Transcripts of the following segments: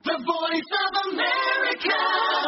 The Voice of America.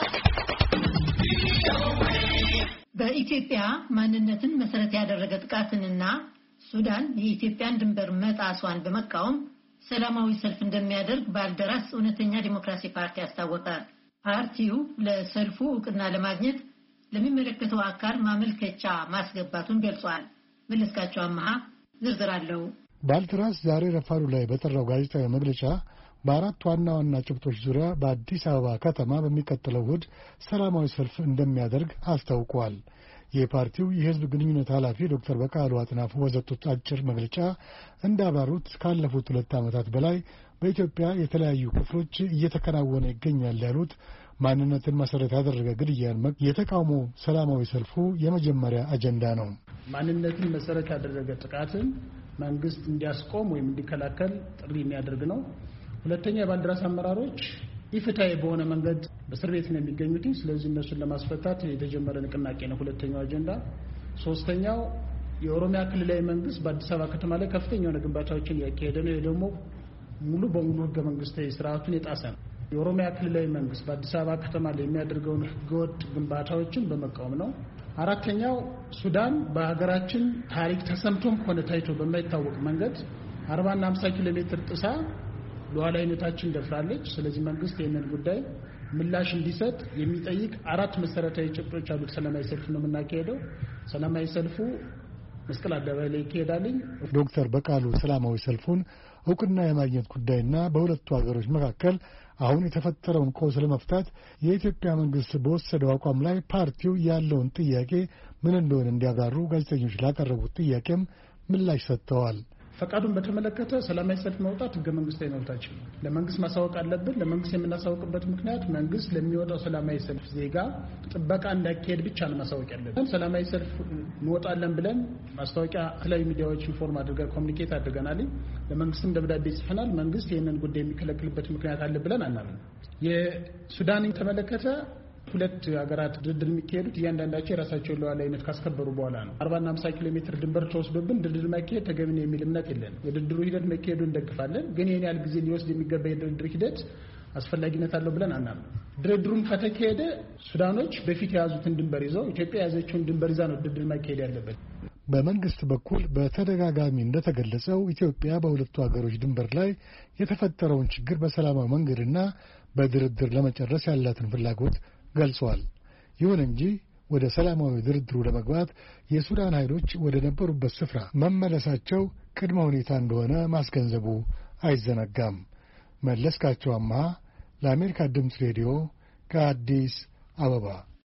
በኢትዮጵያ ማንነትን መሰረት ያደረገ ጥቃትንና ሱዳን የኢትዮጵያን ድንበር መጣሷን በመቃወም ሰላማዊ ሰልፍ እንደሚያደርግ ባልደራስ እውነተኛ ዲሞክራሲ ፓርቲ አስታወቀ። ፓርቲው ለሰልፉ ዕውቅና ለማግኘት ለሚመለከተው አካል ማመልከቻ ማስገባቱን ገልጿል። መለስካቸው አማሃ ዝርዝር አለው። ባልደራስ ዛሬ ረፋዱ ላይ በጠራው ጋዜጣዊ መግለጫ በአራት ዋና ዋና ጭብጦች ዙሪያ በአዲስ አበባ ከተማ በሚቀጥለው እሁድ ሰላማዊ ሰልፍ እንደሚያደርግ አስታውቋል። የፓርቲው የሕዝብ ግንኙነት ኃላፊ ዶክተር በቃሉ አጥናፉ በሰጡት አጭር መግለጫ እንዳብራሩት ካለፉት 2 ዓመታት በላይ በኢትዮጵያ የተለያዩ ክፍሎች እየተከናወነ ይገኛል ያሉት ማንነትን መሰረት ያደረገ ግድያን የተቃውሞ ሰላማዊ ሰልፉ የመጀመሪያ አጀንዳ ነው። ማንነትን መሰረት ያደረገ ጥቃትን መንግስት እንዲያስቆም ወይም እንዲከላከል ጥሪ የሚያደርግ ነው። ሁለተኛ የባልደራስ አመራሮች ኢፍትሐዊ በሆነ መንገድ በእስር ቤት ነው የሚገኙት። ስለዚህ እነሱን ለማስፈታት የተጀመረ ንቅናቄ ነው ሁለተኛው አጀንዳ። ሶስተኛው የኦሮሚያ ክልላዊ መንግስት በአዲስ አበባ ከተማ ላይ ከፍተኛ የሆነ ግንባታዎችን ያካሄደ ነው። ይህ ደግሞ ሙሉ በሙሉ ህገ መንግስታዊ ስርዓቱን የጣሰ ነው። የኦሮሚያ ክልላዊ መንግስት በአዲስ አበባ ከተማ ላይ የሚያደርገውን ህገወጥ ግንባታዎችን በመቃወም ነው። አራተኛው ሱዳን በሀገራችን ታሪክ ተሰምቶም ሆነ ታይቶ በማይታወቅ መንገድ 40 እና 50 ኪሎ ሜትር ጥሳ ሉዓላዊነታችን ደፍራለች። ስለዚህ መንግስት ይህንን ጉዳይ ምላሽ እንዲሰጥ የሚጠይቅ 4 መሰረታዊ ጭብጦች ያሉት ሰላማዊ ሰልፍ ነው የምናካሄደው። ሰላማዊ ሰልፉ መስቀል አደባባይ ላይ ይካሄዳል። ዶክተር በቃሉ ሰላማዊ ሰልፉን ዕውቅና የማግኘት ጉዳይና በሁለቱ ሀገሮች መካከል አሁን የተፈጠረውን ቀውስ ለመፍታት የኢትዮጵያ መንግስት በወሰደው አቋም ላይ ፓርቲው ያለውን ጥያቄ ምን እንደሆነ እንዲያብራሩ ጋዜጠኞች ላቀረቡት ጥያቄም ምላሽ ሰጥተዋል። ፈቃዱን በተመለከተ ሰላማዊ ሰልፍ መውጣት ህገ መንግስታዊ መብታችን ነው። ለመንግስት ማሳወቅ አለብን። ለመንግስት የምናሳውቅበት ምክንያት መንግስት ለሚወጣው ሰላማዊ ሰልፍ ዜጋ ጥበቃ እንዳይካሄድ ብቻ ነው ማሳወቅ ያለብን። ሰላማዊ ሰልፍ እንወጣለን ብለን ማስታወቂያ የተለያዩ ሚዲያዎች ኢንፎርም አድርገን ኮሚኒኬት አድርገናል። ለመንግስትም ደብዳቤ ጽፈናል። መንግስት ይህንን ጉዳይ የሚከለክልበት ምክንያት አለ ብለን አናምንም። የሱዳንን ተመለከተ ሁለት ሀገራት ድርድር የሚካሄዱት እያንዳንዳቸው የራሳቸውን ሉዓላዊነት ካስከበሩ በኋላ ነው። 40 እና 50 ኪሎ ሜትር ድንበር ተወስዶብን ድርድር ማካሄድ ተገቢ ነው የሚል እምነት የለንም። የድርድሩ ሂደት መካሄዱ እንደግፋለን። ግን ይህን ያህል ጊዜ ሊወስድ የሚገባ የድርድር ሂደት አስፈላጊነት አለው ብለን አናምንም። ድርድሩም ከተካሄደ ሱዳኖች በፊት የያዙትን ድንበር ይዘው ኢትዮጵያ የያዘችውን ድንበር ይዛ ነው ድርድር ማካሄድ ያለበት። በመንግስት በኩል በተደጋጋሚ እንደተገለጸው ኢትዮጵያ በሁለቱ ሀገሮች ድንበር ላይ የተፈጠረውን ችግር በሰላማዊ መንገድና በድርድር ለመጨረስ ያላትን ፍላጎት ገልጿል። ይሁን እንጂ ወደ ሰላማዊ ድርድሩ ለመግባት የሱዳን ኃይሎች ወደ ነበሩበት ስፍራ መመለሳቸው ቅድመ ሁኔታ እንደሆነ ማስገንዘቡ አይዘነጋም። መለስካቸው አማሃ ለአሜሪካ ድምፅ ሬዲዮ ከአዲስ አበባ